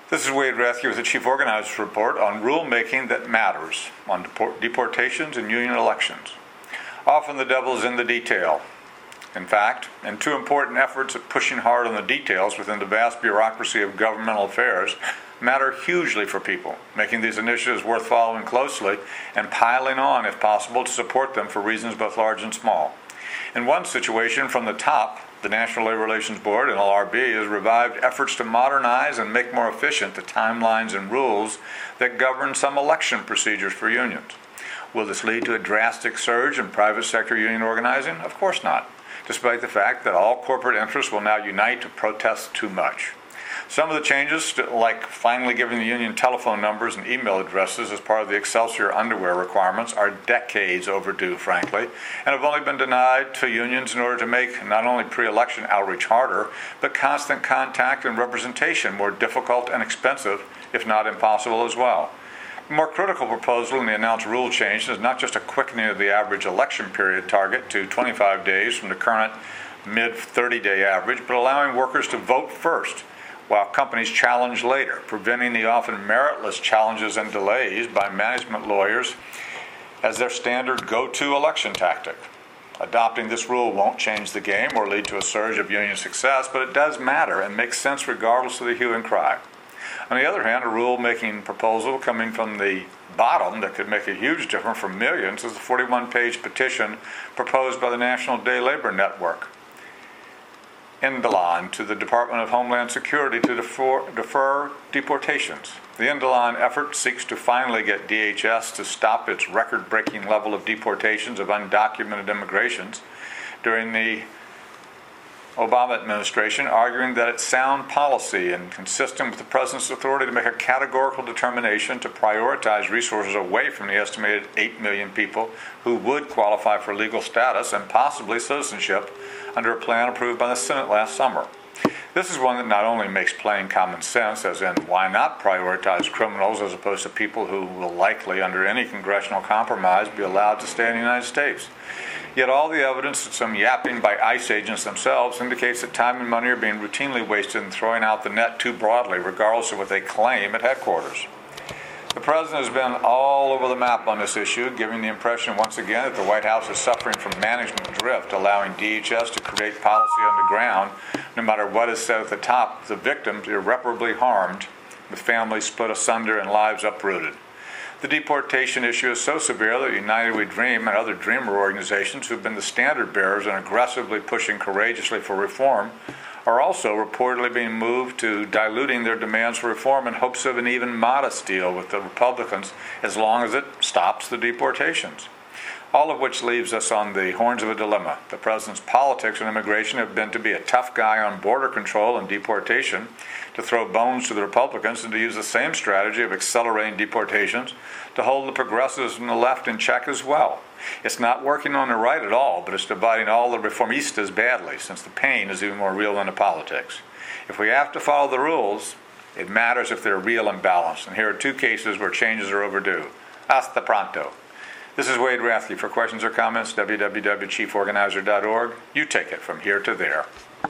This is Wade Rathke with the Chief Organizer's Report on rulemaking that matters on deportations and union elections. Often the devil is in the detail. In fact, in two important efforts at pushing hard on the details within the vast bureaucracy of governmental affairs matter hugely for people, making these initiatives worth following closely and piling on, if possible, to support them for reasons both large and small. In one situation, from the top, the National Labor Relations Board, NLRB, has revived efforts to modernize and make more efficient the timelines and rules that govern some election procedures for unions. Will this lead to a drastic surge in private sector union organizing? Of course not, despite the fact that all corporate interests will now unite to protest too much. Some of the changes, like finally giving the union telephone numbers and email addresses as part of the Excelsior underwear requirements, are decades overdue, frankly, and have only been denied to unions in order to make not only pre-election outreach harder, but constant contact and representation more difficult and expensive, if not impossible as well. The more critical proposal in the announced rule change is not just a quickening of the average election period target to 25 days from the current mid-30-day average, but allowing workers to vote first, while companies challenge later, preventing the often meritless challenges and delays by management lawyers as their standard go-to election tactic. Adopting this rule won't change the game or lead to a surge of union success, but it does matter and makes sense regardless of the hue and cry. On the other hand, a rule-making proposal coming from the bottom that could make a huge difference for millions is the 41-page petition proposed by the National Day Labor Network, NDLAN, to the Department of Homeland Security to defer deportations. The NDLAN effort seeks to finally get DHS to stop its record-breaking level of deportations of undocumented immigrants during the Obama administration, arguing that it's sound policy and consistent with the President's authority to make a categorical determination to prioritize resources away from the estimated 8 million people who would qualify for legal status and possibly citizenship under a plan approved by the Senate last summer. This is one that not only makes plain common sense, as in why not prioritize criminals as opposed to people who will likely, under any congressional compromise, be allowed to stay in the United States. Yet all the evidence and some yapping by ICE agents themselves indicates that time and money are being routinely wasted in throwing out the net too broadly, regardless of what they claim at headquarters. The President has been all over the map on this issue, giving the impression once again that the White House is suffering from management drift, allowing DHS to create policy on the ground, no matter what is said at the top, the victims irreparably harmed, with families split asunder and lives uprooted. The deportation issue is so severe that United We Dream and other dreamer organizations who have been the standard bearers and aggressively pushing courageously for reform are also reportedly being moved to diluting their demands for reform in hopes of an even modest deal with the Republicans as long as it stops the deportations. All of which leaves us on the horns of a dilemma. The President's politics and immigration have been to be a tough guy on border control and deportation, to throw bones to the Republicans, and to use the same strategy of accelerating deportations to hold the progressives from the left in check as well. It's not working on the right at all, but it's dividing all the reformistas badly, since the pain is even more real than the politics. If we have to follow the rules, it matters if they're real and balanced, and here are two cases where changes are overdue. Hasta pronto. This is Wade Rathke. For questions or comments, www.chieforganizer.org. You take it from here to there.